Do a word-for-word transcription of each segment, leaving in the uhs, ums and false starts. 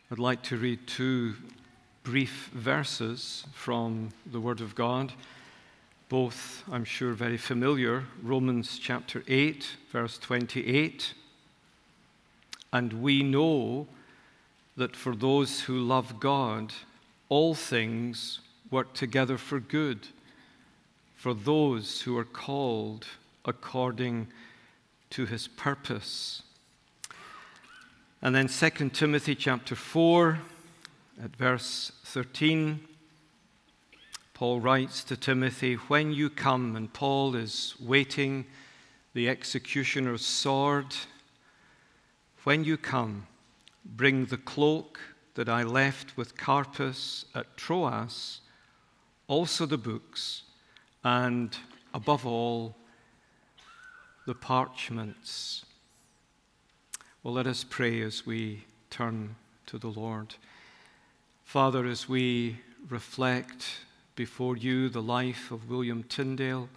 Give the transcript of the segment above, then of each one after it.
I'd like to read two brief verses from the Word of God, both, I'm sure, very familiar. Romans chapter eight, verse twenty-eight. And we know that for those who love God, all things work together for good, for those who are called according to his purpose. And then Second Timothy chapter four, at verse thirteen, Paul writes to Timothy, when you come, and Paul is waiting the executioner's sword, when you come, bring the cloak that I left with Carpus at Troas, also the books, and above all, the parchments. Well, let us pray as we turn to the Lord. Father, as we reflect before you the life of William Tyndale,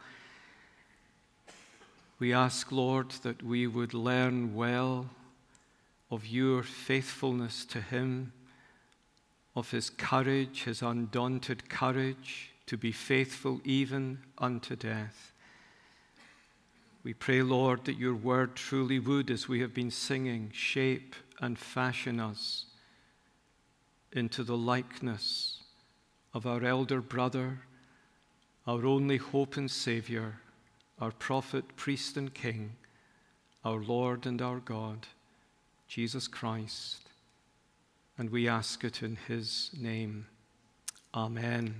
we ask, Lord, that we would learn well of your faithfulness to him, of his courage, his undaunted courage to be faithful even unto death. We pray, Lord, that your word truly would, as we have been singing, shape and fashion us into the likeness of our elder brother, our only hope and Savior, our prophet, priest, and king, our Lord and our God, Jesus Christ. And we ask it in his name. Amen.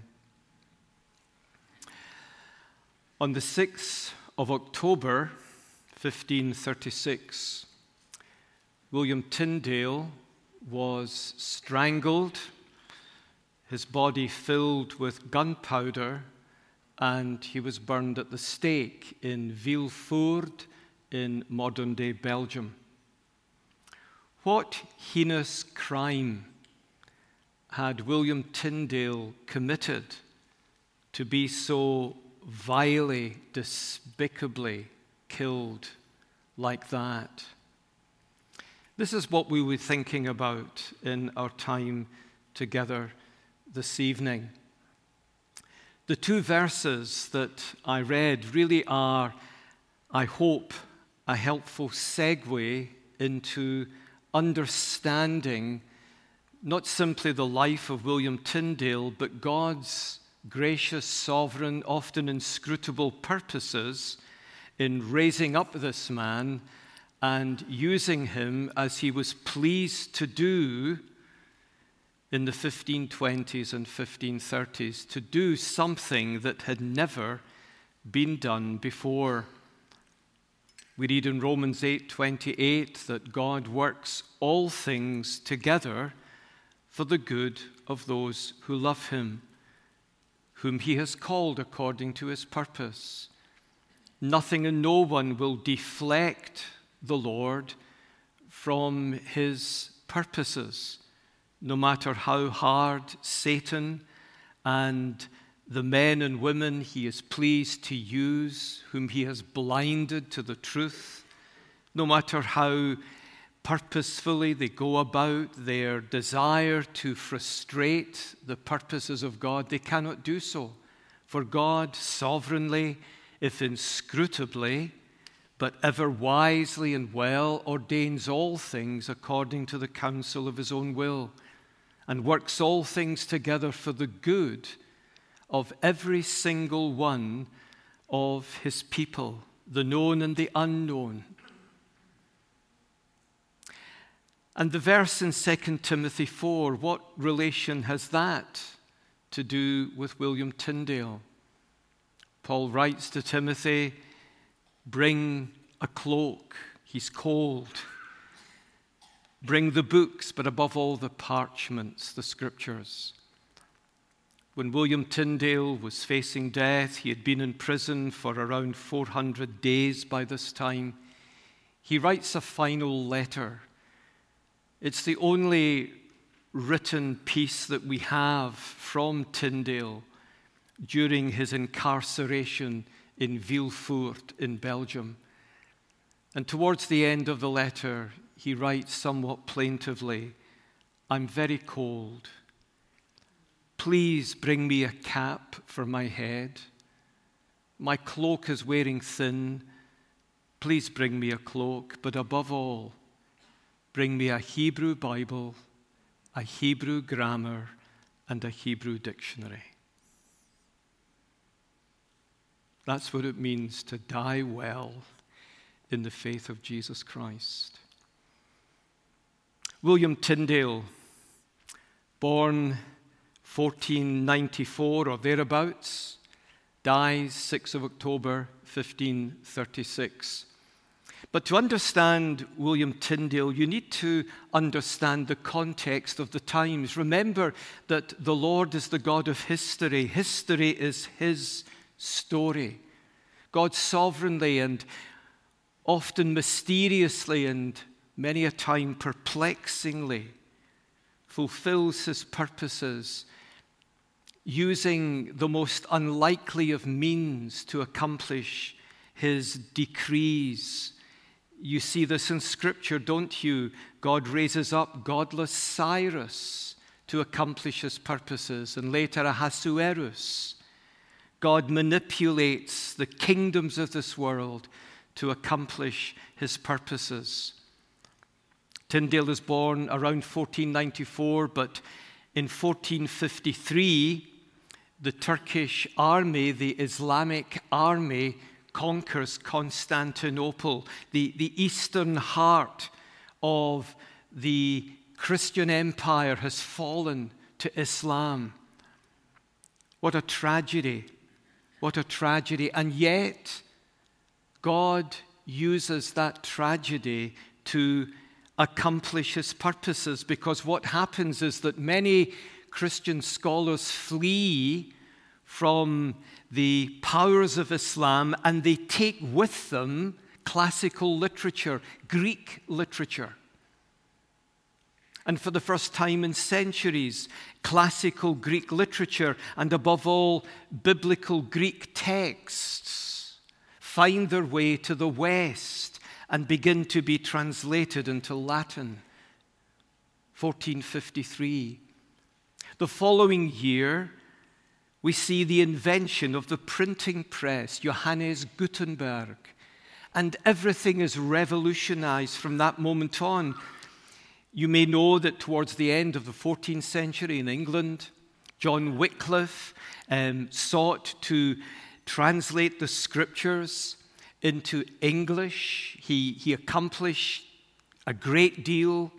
On the sixth of October, fifteen thirty-six, William Tyndale was strangled, his body filled with gunpowder, and he was burned at the stake in Villefort in modern-day Belgium. What heinous crime had William Tyndale committed to be so vilely, despicably killed like that? This is what we were thinking about in our time together this evening. The two verses that I read really are, I hope, a helpful segue into understanding not simply the life of William Tyndale, but God's gracious, sovereign, often inscrutable purposes in raising up this man and using him as he was pleased to do in the fifteen twenties and fifteen thirties, to do something that had never been done before. We read in Romans eight twenty-eight that God works all things together for the good of those who love him, whom he has called according to his purpose. Nothing and no one will deflect the Lord from his purposes, no matter how hard Satan and the men and women he is pleased to use, whom he has blinded to the truth, no matter how purposefully they go about their desire to frustrate the purposes of God, they cannot do so. For God sovereignly, if inscrutably, but ever wisely and well, ordains all things according to the counsel of his own will, and works all things together for the good of every single one of his people, the known and the unknown. And the verse in Second Timothy four, what relation has that to do with William Tyndale? Paul writes to Timothy, bring a cloak, he's cold. Bring the books, but above all the parchments, the scriptures. When William Tyndale was facing death, he had been in prison for around four hundred days by this time. He writes a final letter. It's the only written piece that we have from Tyndale during his incarceration in Villefort in Belgium. And towards the end of the letter, he writes somewhat plaintively, I'm very cold. Please bring me a cap for my head. My cloak is wearing thin. Please bring me a cloak. But above all, bring me a Hebrew Bible, a Hebrew grammar, and a Hebrew dictionary. That's what it means to die well in the faith of Jesus Christ. William Tyndale, born fourteen ninety-four or thereabouts, dies sixth of October, fifteen thirty-six. But to understand William Tyndale, you need to understand the context of the times. Remember that the Lord is the God of history. History is his story. God sovereignly and often mysteriously and many a time perplexingly fulfills his purposes, using the most unlikely of means to accomplish his decrees. You see this in Scripture, don't you? God raises up godless Cyrus to accomplish his purposes, and later Ahasuerus. God manipulates the kingdoms of this world to accomplish his purposes. Tyndale is born around fourteen ninety-four, but in fourteen fifty-three, the Turkish army, the Islamic army, conquers Constantinople, the, the eastern heart of the Christian empire has fallen to Islam. What a tragedy. What a tragedy. And yet, God uses that tragedy to accomplish his purposes, because what happens is that many Christian scholars flee from the powers of Islam and they take with them classical literature, Greek literature. And for the first time in centuries, classical Greek literature, and above all, biblical Greek texts, find their way to the West and begin to be translated into Latin. fourteen fifty-three. The following year, we see the invention of the printing press, Johannes Gutenberg, and everything is revolutionized from that moment on. You may know that towards the end of the fourteenth century in England, John Wycliffe um, sought to translate the Scriptures into English. He, he accomplished a great deal.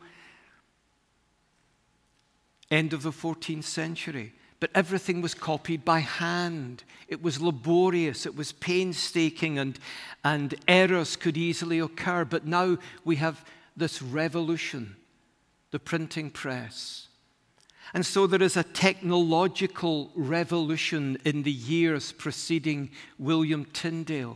End of the fourteenth century. But everything was copied by hand. It was laborious, it was painstaking, and, and errors could easily occur. But now we have this revolution, the printing press. And so there is a technological revolution in the years preceding William Tyndale.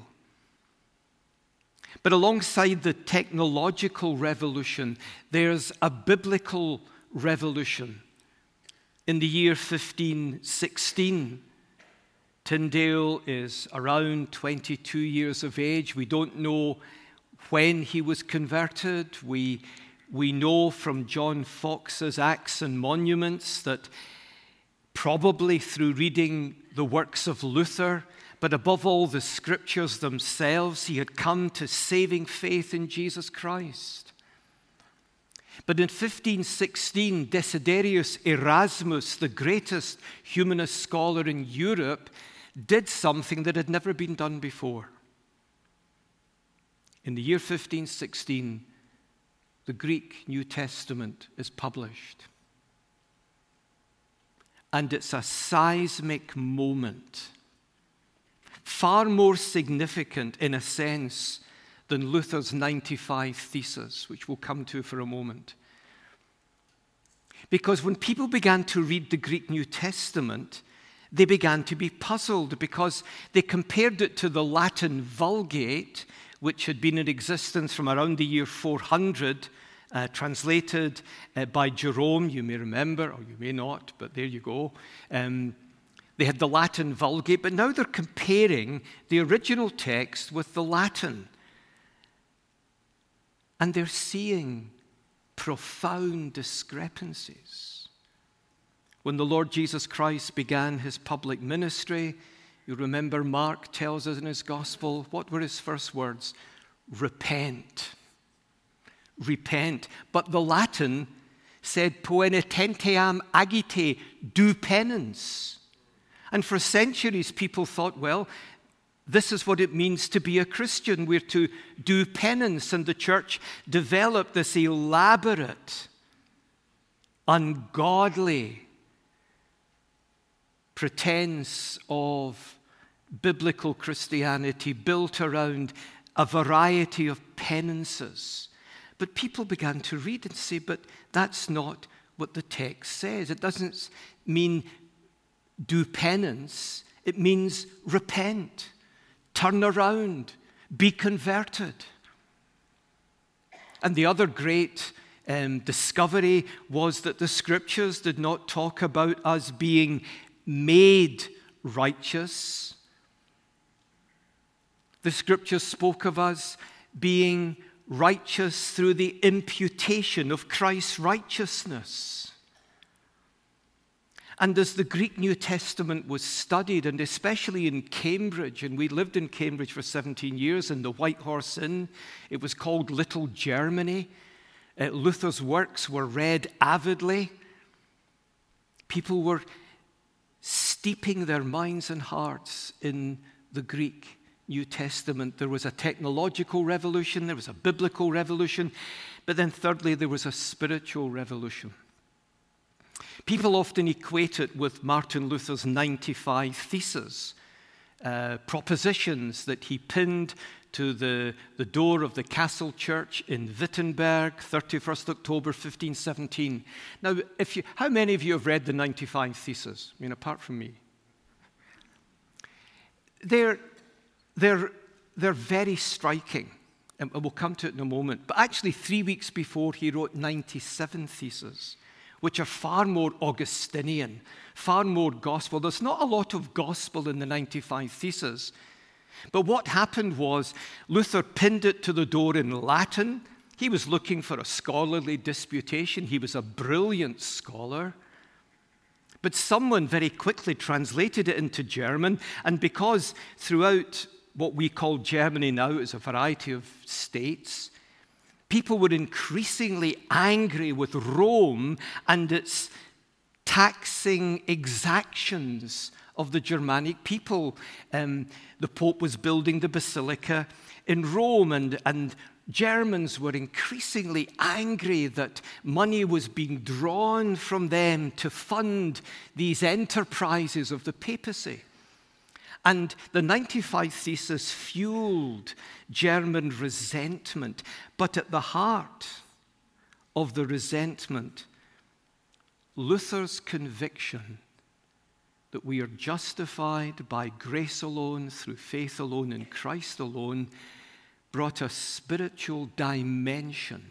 But alongside the technological revolution, there's a biblical revolution. In the year fifteen sixteen, Tyndale is around twenty-two years of age. We don't know when he was converted. We, we know from John Fox's Acts and Monuments that probably through reading the works of Luther, but above all the Scriptures themselves, he had come to saving faith in Jesus Christ. But in fifteen sixteen, Desiderius Erasmus, the greatest humanist scholar in Europe, did something that had never been done before. In the year fifteen sixteen, the Greek New Testament is published. And it's a seismic moment, far more significant in a sense than Luther's ninety-five Theses, which we'll come to for a moment. Because when people began to read the Greek New Testament, they began to be puzzled because they compared it to the Latin Vulgate, which had been in existence from around the year four hundred, uh, translated uh, by Jerome, you may remember, or you may not, but there you go. Um, they had the Latin Vulgate, but now they're comparing the original text with the Latin. And they're seeing profound discrepancies. When the Lord Jesus Christ began his public ministry, you remember Mark tells us in his gospel, what were his first words? Repent. Repent. But the Latin said, poenitentiam agite, do penance. And for centuries, people thought, well, this is what it means to be a Christian. We're to do penance. And the church developed this elaborate, ungodly pretense of biblical Christianity built around a variety of penances. But people began to read and say, but that's not what the text says. It doesn't mean do penance. It means repent, turn around, be converted. And the other great um, discovery was that the scriptures did not talk about us being made righteous. The scriptures spoke of us being righteous through the imputation of Christ's righteousness. And as the Greek New Testament was studied, and especially in Cambridge, and we lived in Cambridge for seventeen years in the White Horse Inn, it was called Little Germany. Uh, Luther's works were read avidly. People were steeping their minds and hearts in the Greek New Testament. There was a technological revolution, there was a biblical revolution, but then thirdly, there was a spiritual revolution. People often equate it with Martin Luther's ninety-five Theses, uh, propositions that he pinned to the, the door of the Castle Church in Wittenberg, thirty-first October fifteen seventeen. Now, if you, how many of you have read the ninety-five Theses? I mean, apart from me. They're, they're, they're very striking, and we'll come to it in a moment. But actually, three weeks before, he wrote ninety-seven Theses, which are far more Augustinian, far more gospel. There's not a lot of gospel in the ninety-five Theses. But what happened was Luther pinned it to the door in Latin. He was looking for a scholarly disputation. He was a brilliant scholar. But someone very quickly translated it into German. And because throughout what we call Germany now is a variety of states, people were increasingly angry with Rome and its taxing exactions of the Germanic people. Um, the Pope was building the basilica in Rome, and, and Germans were increasingly angry that money was being drawn from them to fund these enterprises of the papacy. And the ninety-five Theses fueled German resentment. But at the heart of the resentment, Luther's conviction that we are justified by grace alone, through faith alone, in Christ alone, brought a spiritual dimension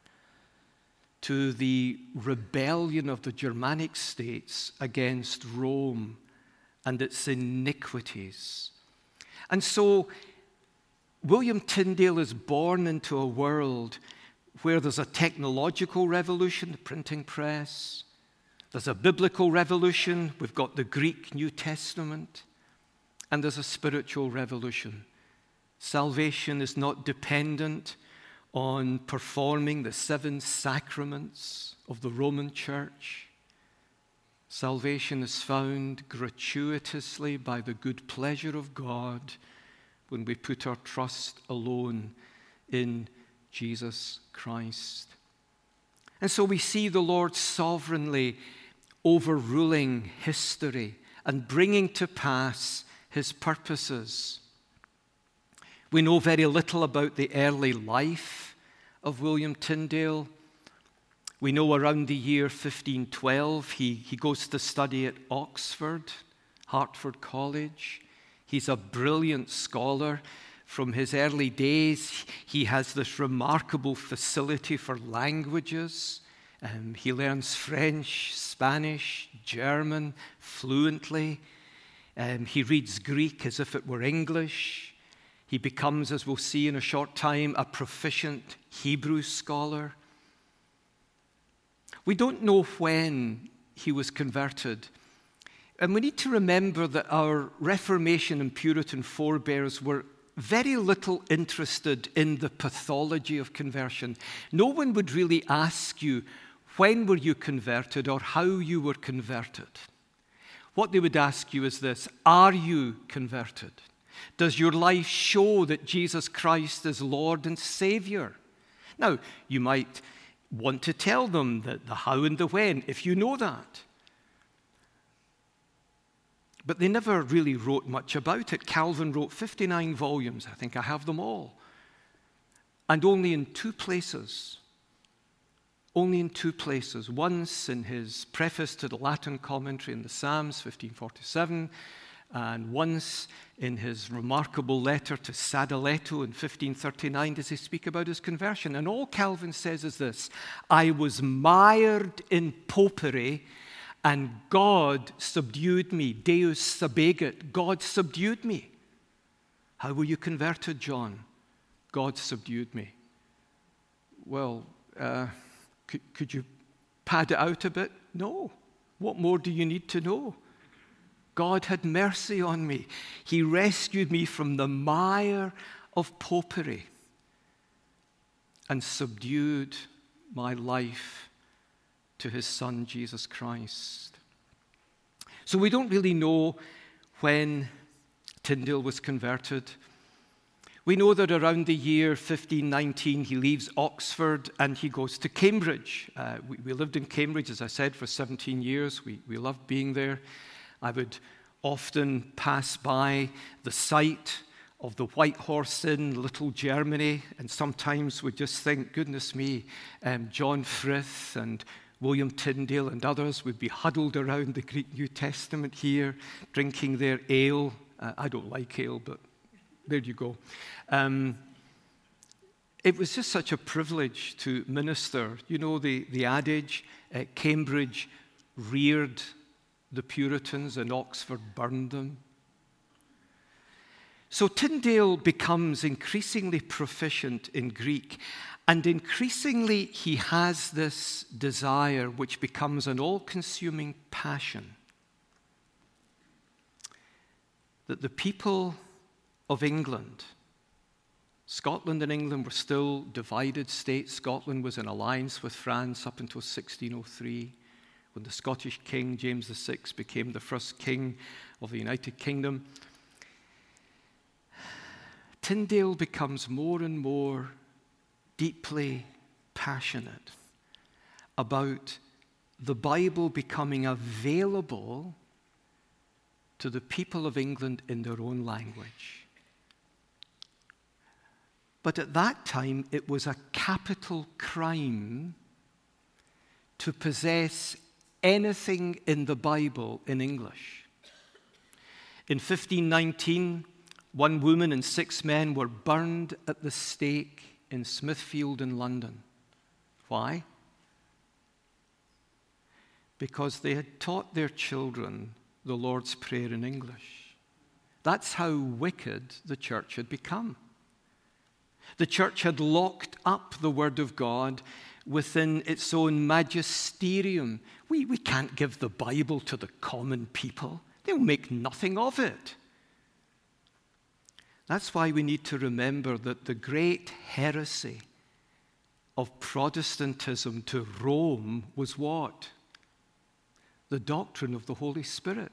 to the rebellion of the Germanic states against Rome and its iniquities. And so William Tyndale is born into a world where there's a technological revolution, the printing press. There's a biblical revolution. We've got the Greek New Testament. And there's a spiritual revolution. Salvation is not dependent on performing the seven sacraments of the Roman Church. Salvation is found gratuitously by the good pleasure of God when we put our trust alone in Jesus Christ. And so we see the Lord sovereignly overruling history and bringing to pass his purposes. We know very little about the early life of William Tyndale. We know around the year fifteen twelve, he, he goes to study at Oxford, Hertford College. He's a brilliant scholar. From his early days, he has this remarkable facility for languages. Um, he learns French, Spanish, German fluently. Um, he reads Greek as if it were English. He becomes, as we'll see in a short time, a proficient Hebrew scholar. We don't know when he was converted. And we need to remember that our Reformation and Puritan forebears were very little interested in the pathology of conversion. No one would really ask you, when were you converted or how you were converted? What they would ask you is this: are you converted? Does your life show that Jesus Christ is Lord and Savior? Now, you might want to tell them that the how and the when, if you know that. But they never really wrote much about it. Calvin wrote fifty-nine volumes. I think I have them all. And only in two places, only in two places, once in his preface to the Latin commentary in the Psalms, fifteen forty-seven, and once in his remarkable letter to Sadoleto in fifteen thirty-nine does he speak about his conversion. And all Calvin says is this: I was mired in popery, and God subdued me. Deus subegit. God subdued me. How were you converted, John? God subdued me. Well, uh, could, could you pad it out a bit? No. What more do you need to know? God had mercy on me. He rescued me from the mire of popery and subdued my life to his Son, Jesus Christ. So we don't really know when Tyndale was converted. We know that around the year fifteen nineteen, he leaves Oxford and he goes to Cambridge. Uh, we, we lived in Cambridge, as I said, for seventeen years. We, we loved being there. I would often pass by the site of the White Horse Inn, Little Germany, and sometimes would just think, goodness me, um, John Frith and William Tyndale and others would be huddled around the Greek New Testament here, drinking their ale. Uh, I don't like ale, but there you go. Um, it was just such a privilege to minister. You know the, the adage, uh, Cambridge reared the Puritans and Oxford burned them. So Tyndale becomes increasingly proficient in Greek, and increasingly he has this desire which becomes an all-consuming passion that the people of England, Scotland and England were still divided states. Scotland was in alliance with France up until sixteen oh three, when the Scottish king, James the Sixth, became the first king of the United Kingdom. Tyndale becomes more and more deeply passionate about the Bible becoming available to the people of England in their own language. But at that time, it was a capital crime to possess anything in the Bible in English. In fifteen nineteen, one woman and six men were burned at the stake in Smithfield in London. Why? Because they had taught their children the Lord's Prayer in English. That's how wicked the church had become. The church had locked up the Word of God within its own magisterium. We, we can't give the Bible to the common people. They'll make nothing of it. That's why we need to remember that the great heresy of Protestantism to Rome was what? The doctrine of the Holy Spirit.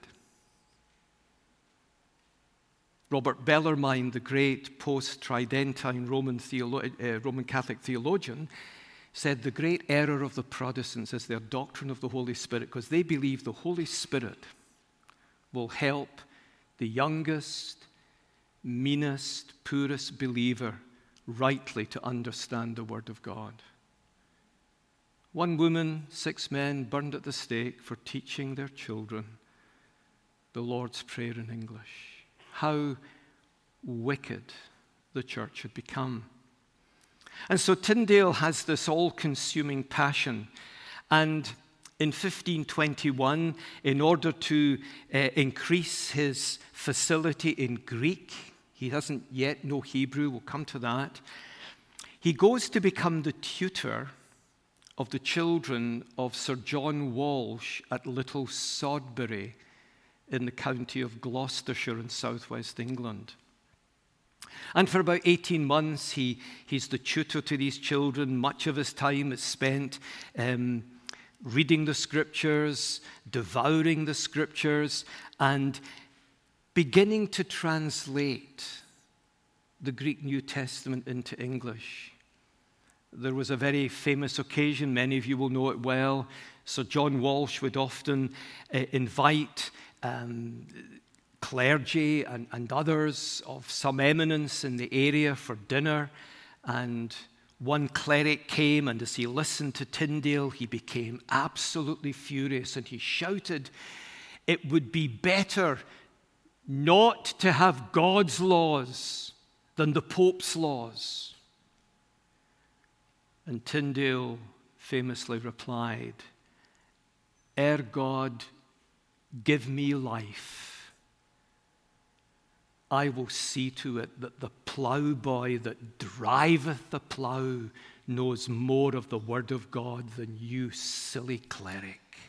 Robert Bellarmine, the great post-Tridentine Roman, theolo- uh, Roman Catholic theologian, said the great error of the Protestants is their doctrine of the Holy Spirit, because they believe the Holy Spirit will help the youngest, meanest, poorest believer rightly to understand the Word of God. One woman, six men burned at the stake for teaching their children the Lord's Prayer in English. How wicked the church had become. And so Tyndale has this all-consuming passion. And in fifteen twenty-one, in order to uh, increase his facility in Greek, he doesn't yet know Hebrew, we'll come to that, he goes to become the tutor of the children of Sir John Walsh at Little Sodbury in the county of Gloucestershire in southwest England. And for about eighteen months, he, he's the tutor to these children. Much of his time is spent um, reading the scriptures, devouring the scriptures, and beginning to translate the Greek New Testament into English. There was a very famous occasion, many of you will know it well. Sir John Walsh would often uh, invite um, clergy and, and others of some eminence in the area for dinner. And one cleric came, and as he listened to Tyndale, he became absolutely furious, and he shouted, "It would be better not to have God's laws than the Pope's laws." And Tyndale famously replied, "Ere God give me life, I will see to it that the ploughboy that driveth the plough knows more of the word of God than you, silly cleric."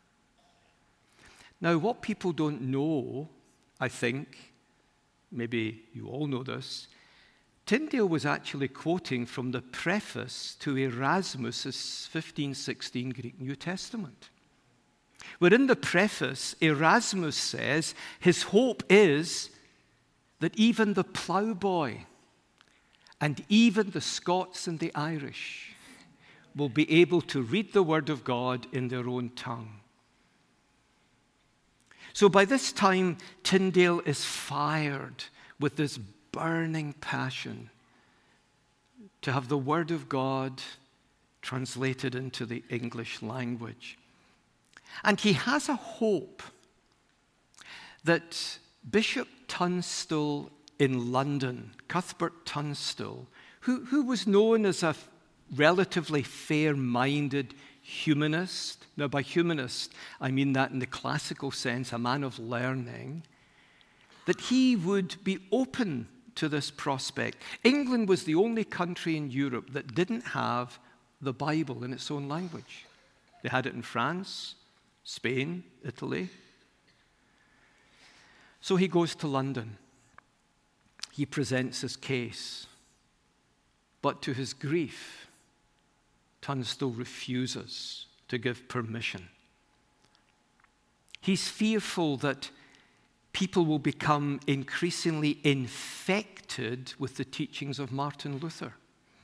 Now, what people don't know, I think, maybe you all know this, Tyndale was actually quoting from the preface to Erasmus's fifteen sixteen Greek New Testament, where in the preface, Erasmus says his hope is that even the ploughboy and even the Scots and the Irish will be able to read the Word of God in their own tongue. So by this time, Tyndale is fired with this burning passion to have the Word of God translated into the English language. And he has a hope that Bishop Tunstall in London, Cuthbert Tunstall, who, who was known as a relatively fair-minded humanist. Now, by humanist, I mean that in the classical sense, a man of learning, that he would be open to this prospect. England was the only country in Europe that didn't have the Bible in its own language. They had it in France, Spain, Italy. So he goes to London. He presents his case. But to his grief, Tunstall refuses to give permission. He's fearful that people will become increasingly infected with the teachings of Martin Luther.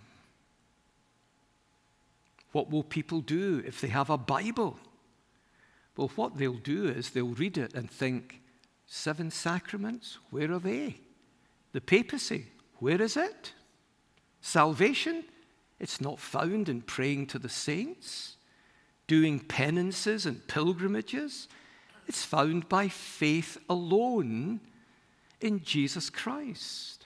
What will people do if they have a Bible? Well, what they'll do is they'll read it and think, seven sacraments, where are they? The papacy, where is it? Salvation, it's not found in praying to the saints, doing penances and pilgrimages. It's found by faith alone in Jesus Christ.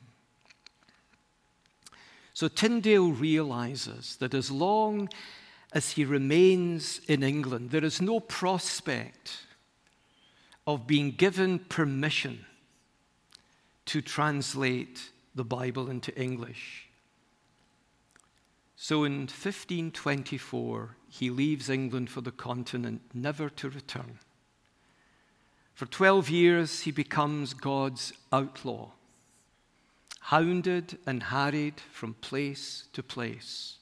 So Tyndale realizes that as long as he remains in England, there is no prospect of being given permission to translate the Bible into English. So in fifteen twenty-four, he leaves England for the continent, never to return. For twelve years, he becomes God's outlaw, hounded and harried from place to place.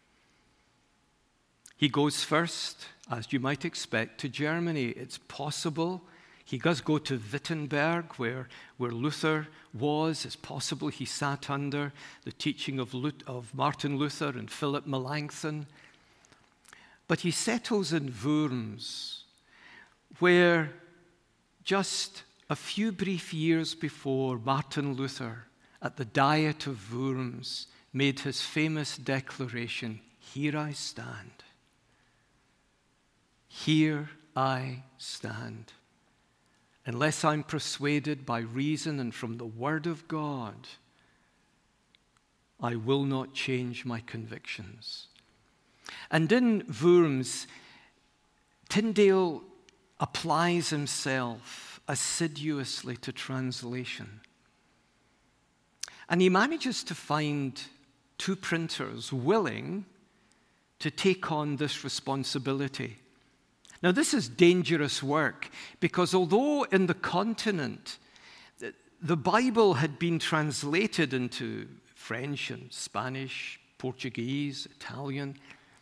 He goes first, as you might expect, to Germany. It's possible he does go to Wittenberg, where, where Luther was. It's possible he sat under the teaching of, Lut- of Martin Luther and Philip Melanchthon. But he settles in Worms, where just a few brief years before, Martin Luther, at the Diet of Worms, made his famous declaration, "Here I stand. Here I stand. Unless I'm persuaded by reason and from the Word of God, I will not change my convictions." And in Worms, Tyndale applies himself assiduously to translation. And he manages to find two printers willing to take on this responsibility. Now, this is dangerous work because although in the continent the Bible had been translated into French and Spanish, Portuguese, Italian,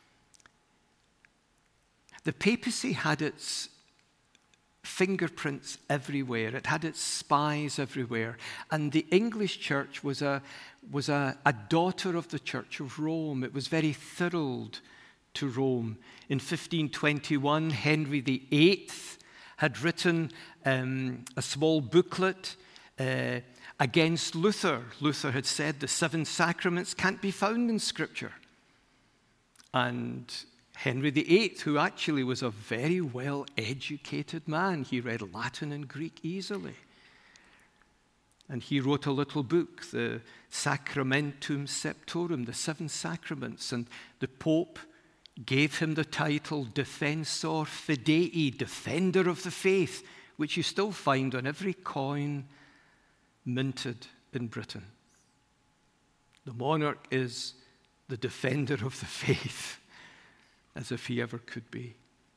the papacy had its fingerprints everywhere. It had its spies everywhere. And the English church was a, was a, a daughter of the Church of Rome. It was very thrilled to Rome. In fifteen twenty-one, Henry the Eighth had written um, a small booklet uh, against Luther. Luther had said the seven sacraments can't be found in Scripture. And Henry the Eighth, who actually was a very well-educated man, he read Latin and Greek easily. And he wrote a little book, the Sacramentum Septorum, the Seven Sacraments. And the Pope gave him the title Defensor Fidei, Defender of the Faith, which you still find on every coin minted in Britain. The monarch is the defender of the faith, as if he ever could be.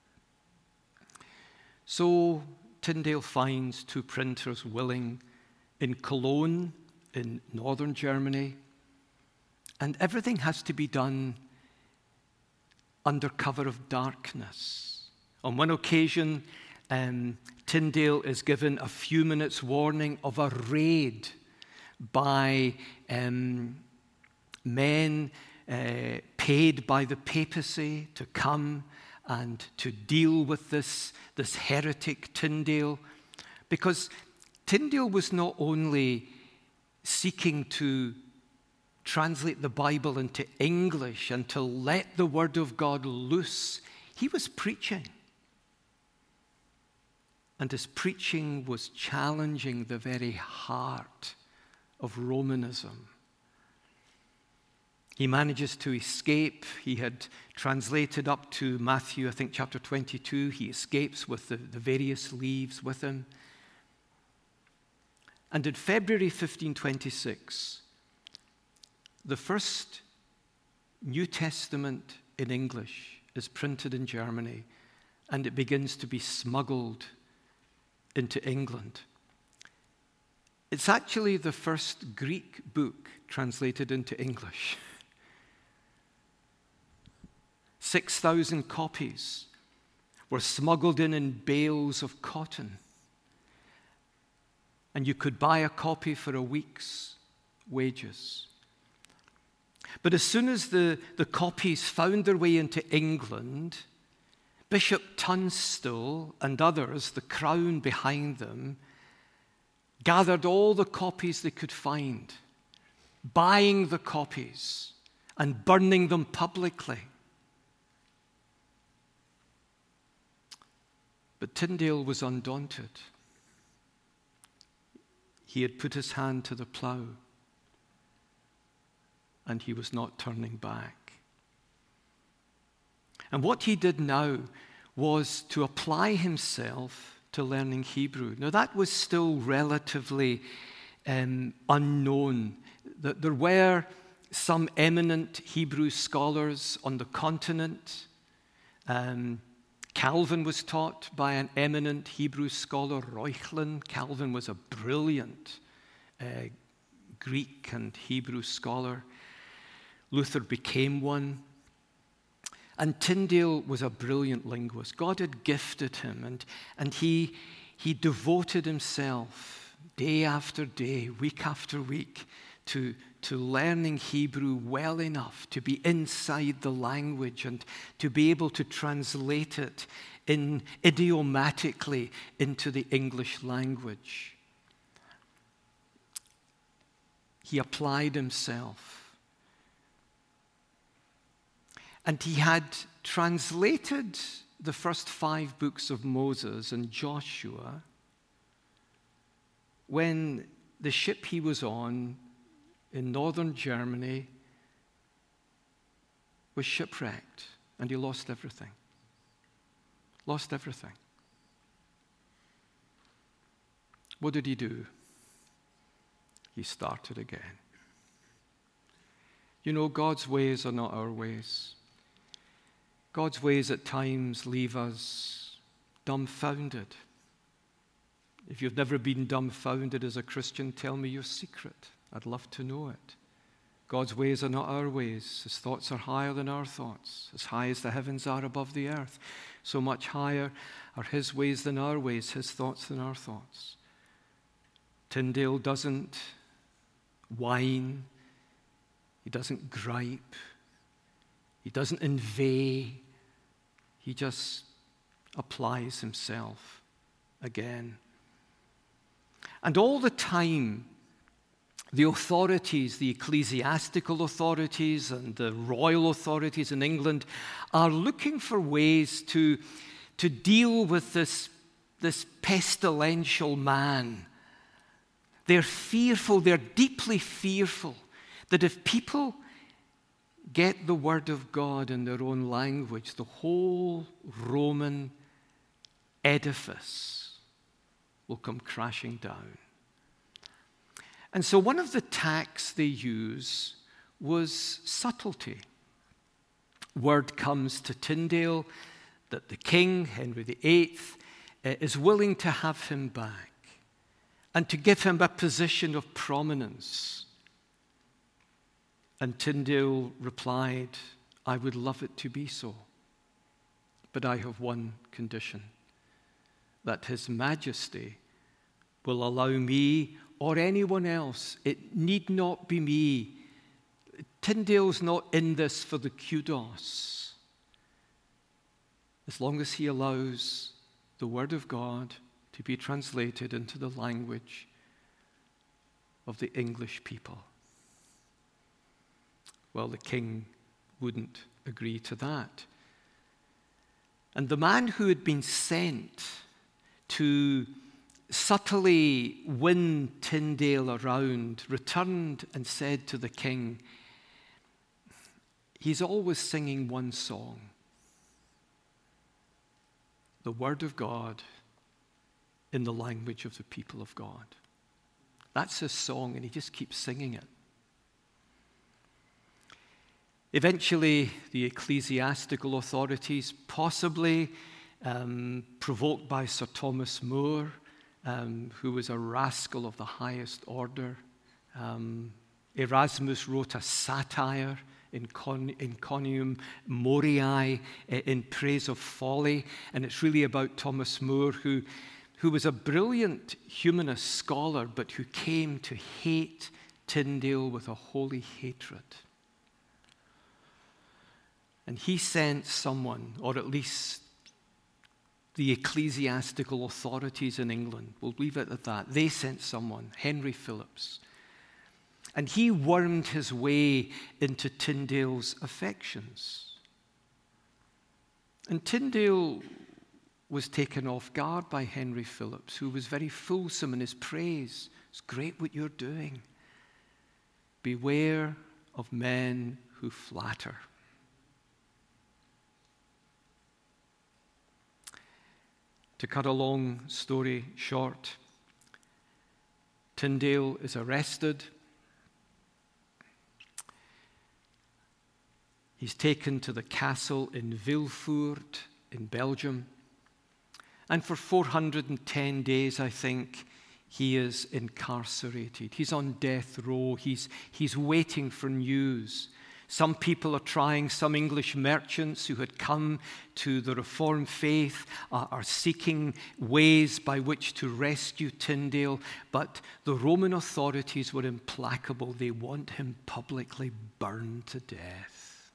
So Tyndale finds two printers willing in Cologne, in northern Germany, and everything has to be done under cover of darkness. On one occasion, um, Tyndale is given a few minutes' warning of a raid by um, men Uh, paid by the papacy to come and to deal with this, this heretic Tyndale, because Tyndale was not only seeking to translate the Bible into English and to let the Word of God loose, he was preaching. And his preaching was challenging the very heart of Romanism. He manages to escape. He had translated up to Matthew, I think, chapter twenty-two. He escapes with the, the various leaves with him. And in February fifteen twenty-six, the first New Testament in English is printed in Germany, and it begins to be smuggled into England. It's actually the first Greek book translated into English. six thousand copies were smuggled in in bales of cotton. And you could buy a copy for a week's wages. But as soon as the, the copies found their way into England, Bishop Tunstall and others, the crown behind them, gathered all the copies they could find, buying the copies and burning them publicly. But Tyndale was undaunted. He had put his hand to the plough, and he was not turning back. And what he did now was to apply himself to learning Hebrew. Now, that was still relatively um, unknown. There were some eminent Hebrew scholars on the continent. Um, Calvin was taught by an eminent Hebrew scholar, Reuchlin. Calvin was a brilliant uh, Greek and Hebrew scholar. Luther became one. And Tyndale was a brilliant linguist. God had gifted him, and, and he, he devoted himself day after day, week after week, to, to learning Hebrew well enough to be inside the language and to be able to translate it in idiomatically into the English language. He applied himself. And he had translated the first five books of Moses and Joshua when the ship he was on in northern Germany was shipwrecked, and he lost everything. Lost everything. What did he do? He started again. You know, God's ways are not our ways. God's ways at times leave us dumbfounded. If you've never been dumbfounded as a Christian, tell me your secret. I'd love to know it. God's ways are not our ways. His thoughts are higher than our thoughts. As high as the heavens are above the earth, so much higher are his ways than our ways, his thoughts than our thoughts. Tyndale doesn't whine. He doesn't gripe. He doesn't inveigh. He just applies himself again. And all the time, the authorities, the ecclesiastical authorities and the royal authorities in England are looking for ways to, to deal with this, this pestilential man. They're fearful, they're deeply fearful that if people get the word of God in their own language, the whole Roman edifice will come crashing down. And so one of the tacks they use was subtlety. Word comes to Tyndale that the king, Henry the Eighth, is willing to have him back and to give him a position of prominence. And Tyndale replied, I would love it to be so, but I have one condition, that His Majesty will allow me or anyone else, it need not be me. Tyndale's not in this for the kudos. As long as he allows the Word of God to be translated into the language of the English people. Well, the king wouldn't agree to that. And the man who had been sent to subtly win Tyndale around returned and said to the king, he's always singing one song, the Word of God in the language of the people of God. That's his song, and he just keeps singing it. Eventually, the ecclesiastical authorities, possibly um, provoked by Sir Thomas More, um, who was a rascal of the highest order. Um, Erasmus wrote a satire in Con- Encomium Moriae in praise of folly, and it's really about Thomas More, who, who was a brilliant humanist scholar, but who came to hate Tyndale with a holy hatred. And he sent someone, or at least the ecclesiastical authorities in England, we'll leave it at that, they sent someone, Henry Phillips. And he wormed his way into Tyndale's affections. And Tyndale was taken off guard by Henry Phillips, who was very fulsome in his praise. It's great what you're doing. Beware of men who flatter. To cut a long story short, Tyndale is arrested. He's taken to the castle in Vilvoorde in Belgium. And for four hundred ten days, I think, he is incarcerated. He's on death row. He's, he's waiting for news. Some people are trying, some English merchants who had come to the Reformed faith are, are seeking ways by which to rescue Tyndale, but the Roman authorities were implacable. They want him publicly burned to death.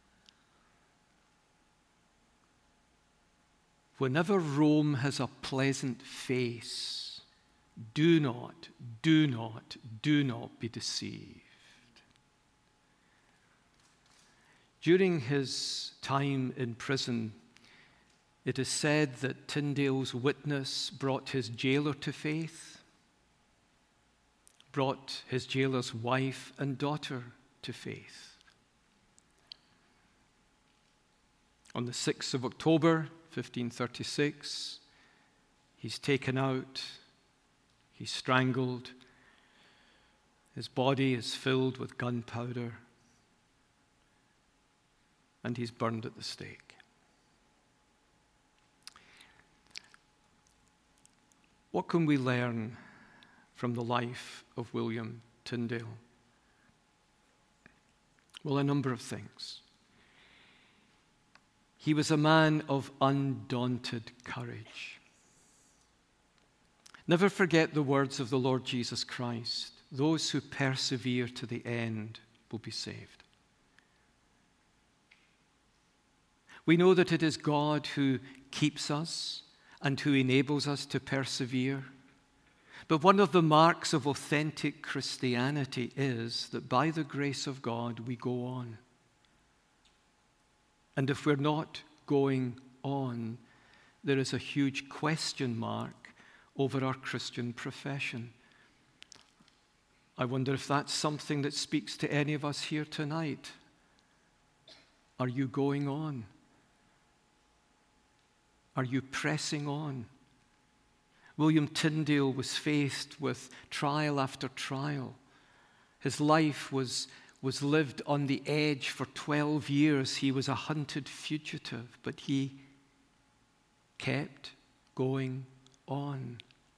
Whenever Rome has a pleasant face, do not, do not, do not be deceived. During his time in prison, it is said that Tyndale's witness brought his jailer to faith, brought his jailer's wife and daughter to faith. On the sixth of October, fifteen thirty-six, he's taken out, he's strangled, his body is filled with gunpowder, and he's burned at the stake. What can we learn from the life of William Tyndale? Well, a number of things. He was a man of undaunted courage. Never forget the words of the Lord Jesus Christ. Those who persevere to the end will be saved. We know that it is God who keeps us and who enables us to persevere. But one of the marks of authentic Christianity is that by the grace of God, we go on. And if we're not going on, there is a huge question mark over our Christian profession. I wonder if that's something that speaks to any of us here tonight. Are you going on? Are you pressing on? William Tyndale was faced with trial after trial. His life was, was lived on the edge for twelve years. He was a hunted fugitive, but he kept going on.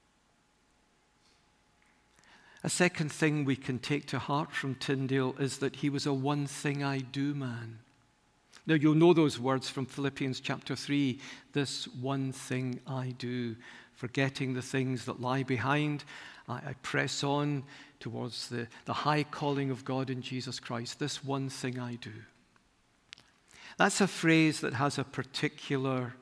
A second thing we can take to heart from Tyndale is that he was a one thing I do man. Now, you'll know those words from Philippians chapter three. This one thing I do, forgetting the things that lie behind, I, I press on towards the, the high calling of God in Jesus Christ. This one thing I do. That's a phrase that has a particular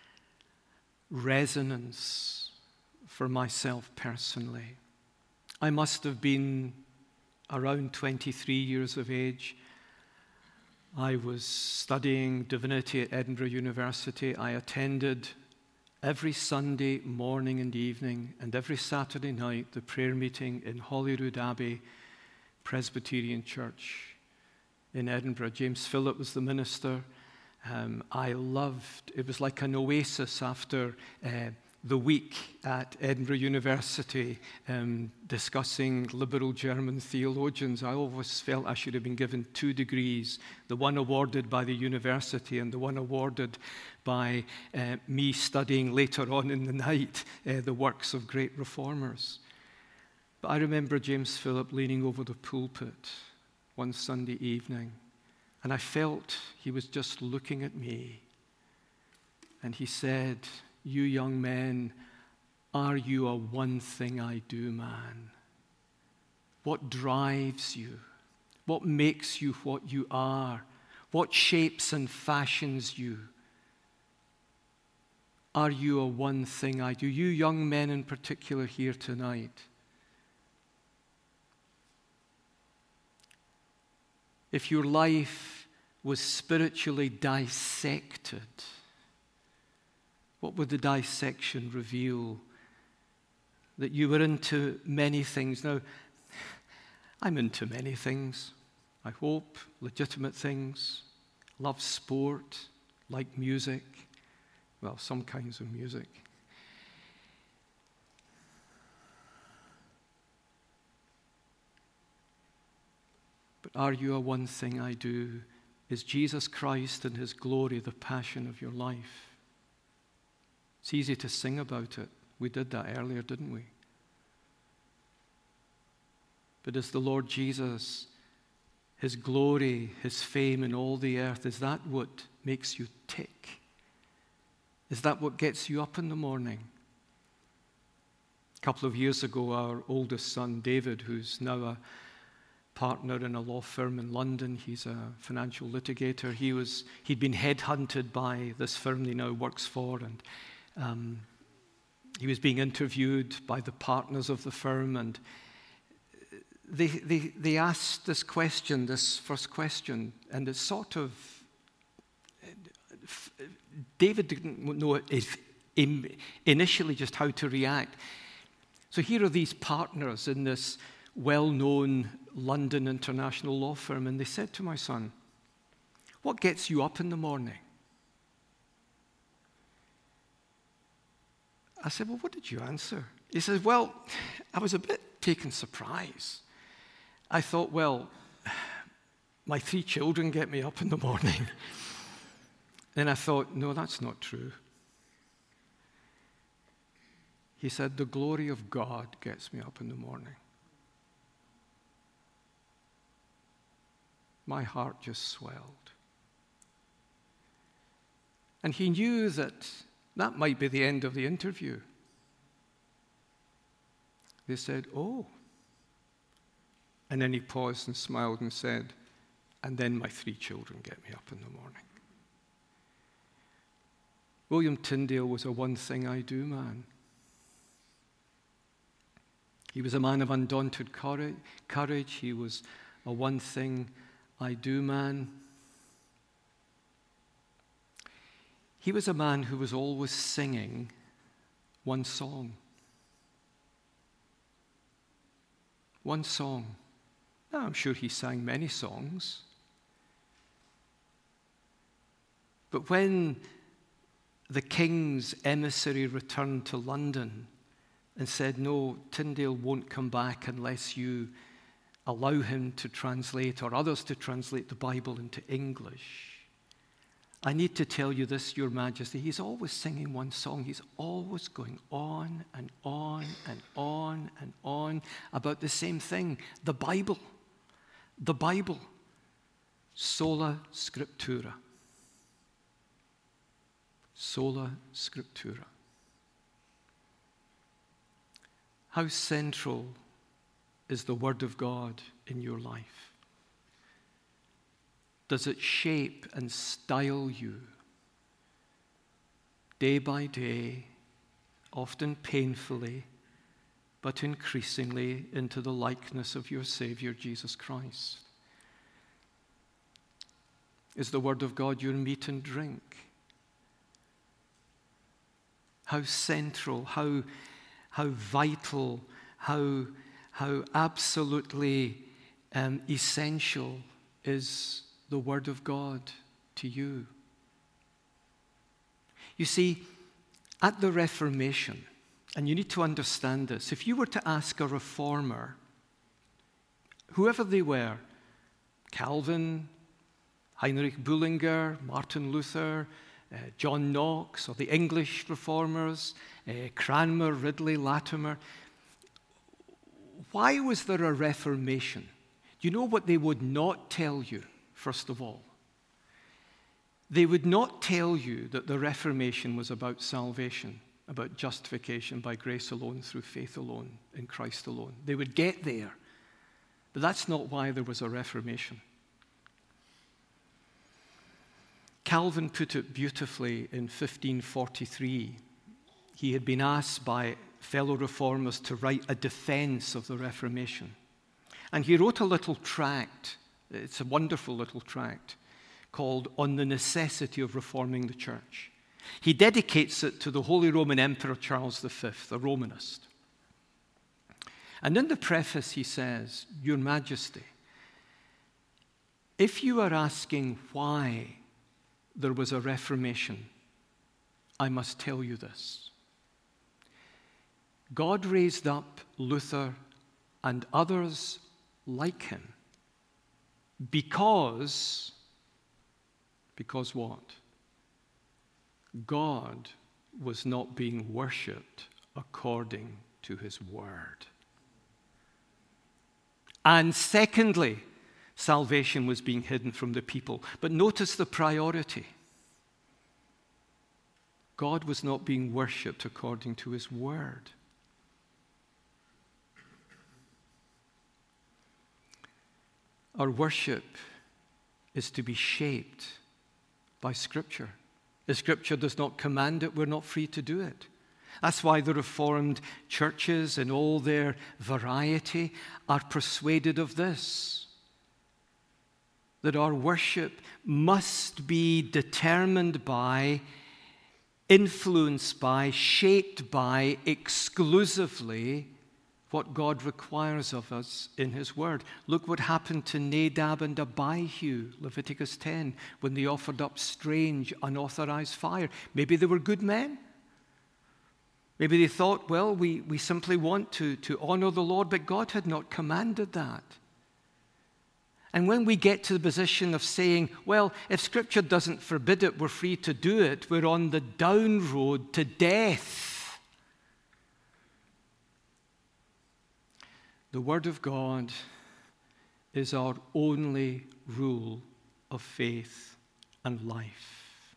resonance for myself personally. I must have been around twenty-three years of age. I was studying divinity at Edinburgh University. I attended every Sunday morning and evening and every Saturday night the prayer meeting in Holyrood Abbey Presbyterian Church in Edinburgh. James Phillip was the minister. Um, I loved, it was like an oasis after uh, the week at Edinburgh University um, discussing liberal German theologians. I always felt I should have been given two degrees, the one awarded by the university and the one awarded by uh, me studying later on in the night uh, the works of great reformers. But I remember James Phillip leaning over the pulpit one Sunday evening, and I felt he was just looking at me, and he said, "You young men, are you a one thing I do man? What drives you? What makes you what you are? What shapes and fashions you? Are you a one thing I do?" You young men in particular here tonight. If your life was spiritually dissected, what would the dissection reveal? That you were into many things. Now, I'm into many things. I hope, legitimate things. Love sport, like music. Well, some kinds of music. But are you a one thing I do? Is Jesus Christ and his glory the passion of your life? It's easy to sing about it. We did that earlier, didn't we? But is the Lord Jesus, his glory, his fame in all the earth, is that what makes you tick? Is that what gets you up in the morning? A couple of years ago, our oldest son, David, who's now a partner in a law firm in London, he's a financial litigator. He was, he'd been headhunted by this firm he now works for, and Um, he was being interviewed by the partners of the firm, and they, they, they asked this question, this first question, and it's sort of, David didn't know if, initially just how to react. So here are these partners in this well-known London international law firm, and they said to my son, "What gets you up in the morning?" I said, "Well, what did you answer?" He says, "Well, I was a bit taken surprise. I thought, well, my three children get me up in the morning." Then I thought, no, that's not true. He said, the glory of God gets me up in the morning. My heart just swelled. And he knew that that might be the end of the interview. They said, oh. And then he paused and smiled and said, and then my three children get me up in the morning. William Tyndale was a one thing I do man. He was a man of undaunted courage. He was a one thing I do man. He was a man who was always singing one song. One song. Now, I'm sure he sang many songs. But when the king's emissary returned to London and said, no, Tyndale won't come back unless you allow him to translate or others to translate the Bible into English. I need to tell you this, Your Majesty, he's always singing one song. He's always going on and on and on and on about the same thing, the Bible. The Bible. Sola Scriptura. Sola Scriptura. How central is the Word of God in your life? Does it shape and style you day by day, often painfully, but increasingly into the likeness of your Savior, Jesus Christ? Is the Word of God your meat and drink? How central, how, how vital, how, how absolutely um, essential is the Word of God to you. You see, at the Reformation, and you need to understand this, if you were to ask a reformer, whoever they were, Calvin, Heinrich Bullinger, Martin Luther, uh, John Knox, or the English reformers, uh, Cranmer, Ridley, Latimer, why was there a Reformation? Do you know what they would not tell you? First of all, they would not tell you that the Reformation was about salvation, about justification by grace alone, through faith alone, in Christ alone. They would get there, but that's not why there was a Reformation. Calvin put it beautifully in fifteen forty-three. He had been asked by fellow reformers to write a defense of the Reformation. And he wrote a little tract. It's a wonderful little tract called On the Necessity of Reforming the Church. He dedicates it to the Holy Roman Emperor Charles the Fifth, a Romanist. And in the preface he says, Your Majesty, if you are asking why there was a Reformation, I must tell you this. God raised up Luther and others like him because, because what? God was not being worshipped according to his word. And secondly, salvation was being hidden from the people. But notice the priority. God was not being worshipped according to his word. Our worship is to be shaped by Scripture. If Scripture does not command it, we're not free to do it. That's why the Reformed churches, in all their variety, are persuaded of this, that our worship must be determined by, influenced by, shaped by, exclusively what God requires of us in his word. Look what happened to Nadab and Abihu, Leviticus ten, when they offered up strange, unauthorized fire. Maybe they were good men. Maybe they thought, well, we, we simply want to, to honor the Lord, but God had not commanded that. And when we get to the position of saying, well, if Scripture doesn't forbid it, we're free to do it, we're on the down road to death. The Word of God is our only rule of faith and life.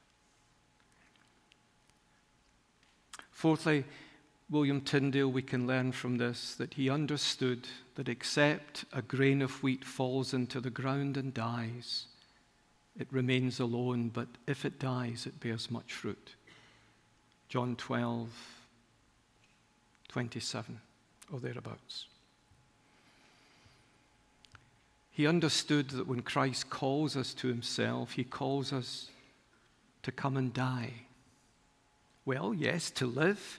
Fourthly, William Tyndale, we can learn from this that he understood that except a grain of wheat falls into the ground and dies, it remains alone, but if it dies, it bears much fruit. John twelve, twenty-seven, or thereabouts. He understood that when Christ calls us to himself, he calls us to come and die. Well, yes, to live,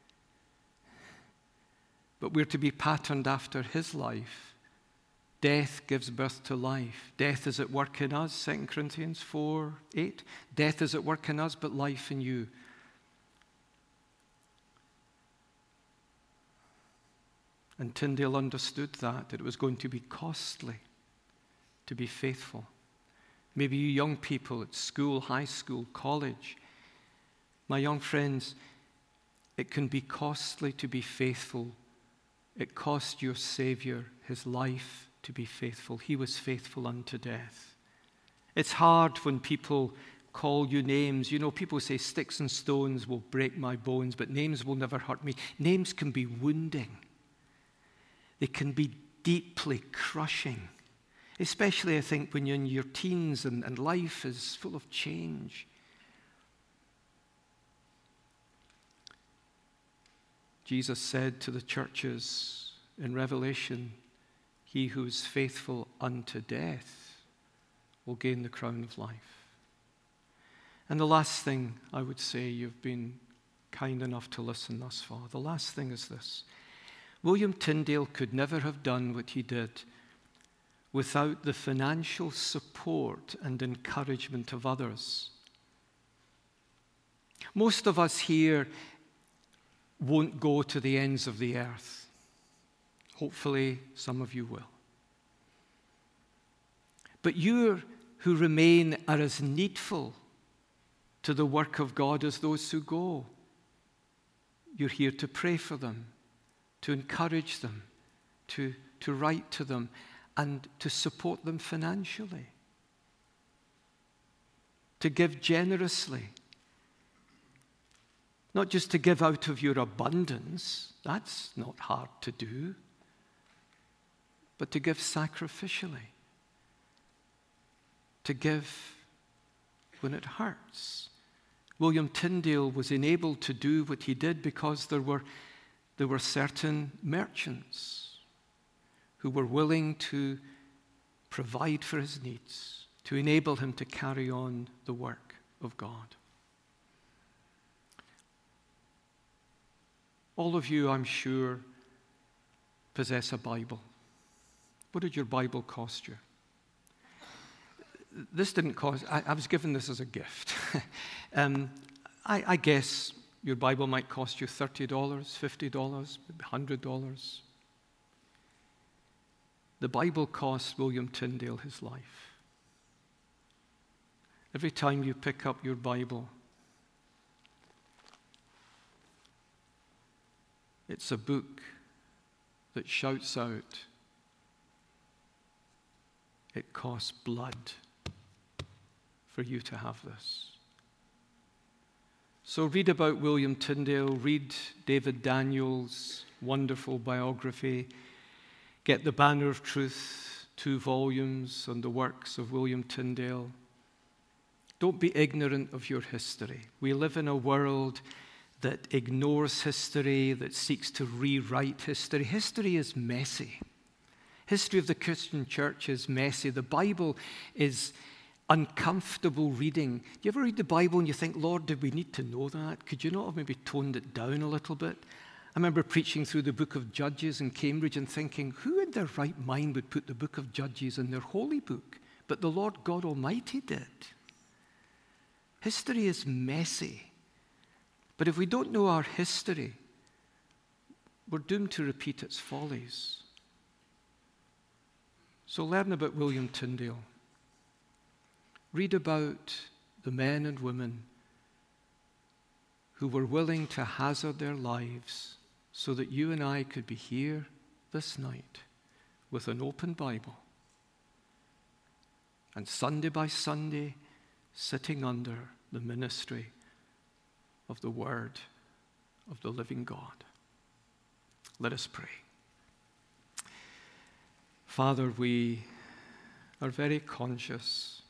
but we're to be patterned after his life. Death gives birth to life. Death is at work in us, Second Corinthians four, eight. Death is at work in us, but life in you. And Tyndale understood that, that it was going to be costly to be faithful. Maybe you young people at school, high school, college, my young friends, it can be costly to be faithful. It cost your Savior his life to be faithful. He was faithful unto death. It's hard when people call you names. You know, people say sticks and stones will break my bones, but names will never hurt me. Names can be wounding. They can be deeply crushing. Especially, I think, when you're in your teens and, and life is full of change. Jesus said to the churches in Revelation, he who is faithful unto death will gain the crown of life. And the last thing I would say, you've been kind enough to listen thus far. The last thing is this. William Tyndale could never have done what he did without the financial support and encouragement of others. Most of us here won't go to the ends of the earth. Hopefully, some of you will. But you who remain are as needful to the work of God as those who go. You're here to pray for them, to encourage them, to, to write to them, and to support them financially, to give generously. Not just to give out of your abundance, that's not hard to do, but to give sacrificially, to give when it hurts. William Tyndale was enabled to do what he did because there were, there were certain merchants who were willing to provide for his needs, to enable him to carry on the work of God. All of you, I'm sure, possess a Bible. What did your Bible cost you? This didn't cost, I, I was given this as a gift. um, I, I guess your Bible might cost you thirty dollars, fifty dollars, maybe one hundred dollars. The Bible cost William Tyndale his life. Every time you pick up your Bible, it's a book that shouts out, it costs blood for you to have this. So read about William Tyndale, read David Daniels' wonderful biography, get the Banner of Truth, two volumes on the works of William Tyndale. Don't be ignorant of your history. We live in a world that ignores history, that seeks to rewrite history. History is messy. History of the Christian church is messy. The Bible is uncomfortable reading. Do you ever read the Bible and you think, Lord, did we need to know that? Could you not have maybe toned it down a little bit? I remember preaching through the book of Judges in Cambridge and thinking, who in their right mind would put the book of Judges in their holy book? But the Lord God Almighty did. History is messy. But if we don't know our history, we're doomed to repeat its follies. So learn about William Tyndale. Read about the men and women who were willing to hazard their lives so that you and I could be here this night with an open Bible and Sunday by Sunday sitting under the ministry of the Word of the living God. Let us pray. Father, we are very conscious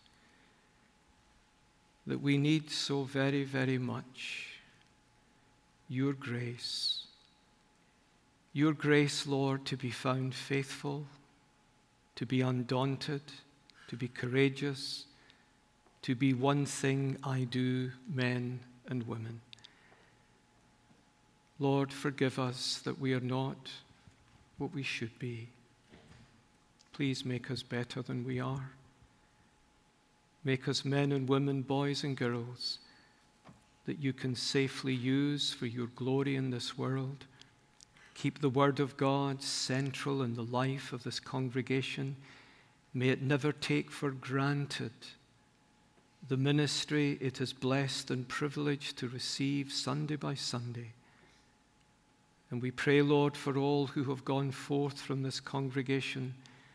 that we need so very, very much your grace. Your grace, Lord, to be found faithful, to be undaunted, to be courageous, to be one thing I do, men and women. Lord, forgive us that we are not what we should be. Please make us better than we are. Make us men and women, boys and girls, that you can safely use for your glory in this world. Keep the Word of God central in the life of this congregation. May it never take for granted the ministry it is blessed and privileged to receive Sunday by Sunday. And we pray, Lord, for all who have gone forth from this congregation,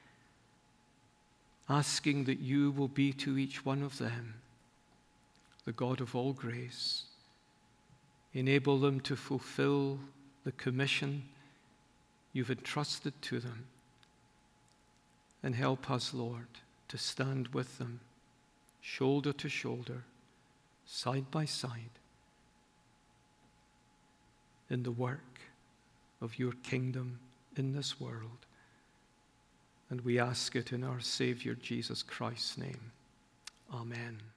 asking that you will be to each one of them the God of all grace. Enable them to fulfill the commission you've entrusted to them. And help us, Lord, to stand with them, shoulder to shoulder, side by side, in the work of your kingdom in this world. And we ask it in our Savior Jesus Christ's name. Amen.